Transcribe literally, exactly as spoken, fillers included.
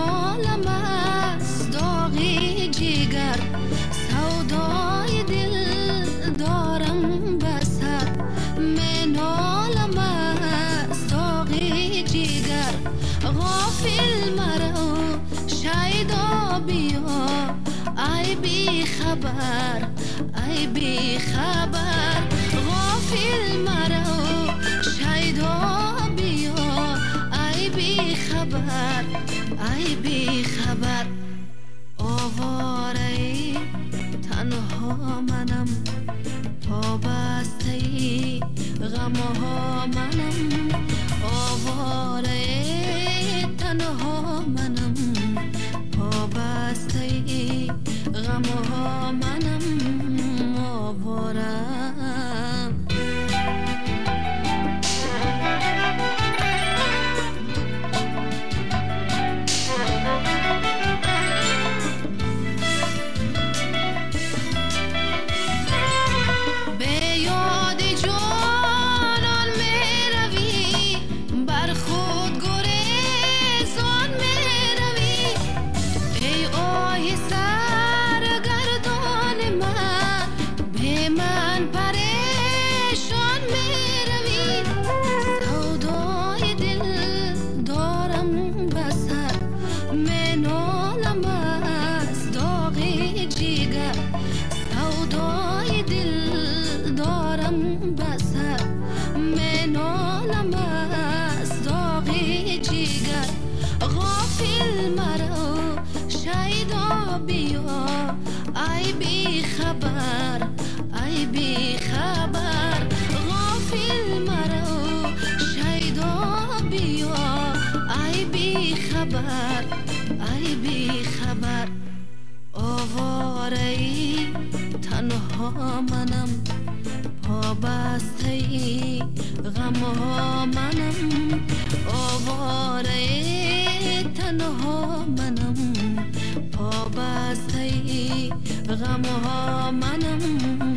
نالم از داغ جگر، سودای دل دارم بسر. می نالم از داغ جگر، غافل مرا شیدا بیا. ای بی خبر ای بی خبر، غافل مرا شیدا بیا. ای بی خبر ای بی خبر، آواره تنها منم، پابسته غمها منم. آواره تنها منم، پابسته غمها منم. آواره ای بی خبر ای بی خبر، غافل مرا شیدا بیا. ای بی خبر ای بی خبر، آواره تنها منم، پابسته غمها منم. آواره تنها منم، پابسته غمها منم.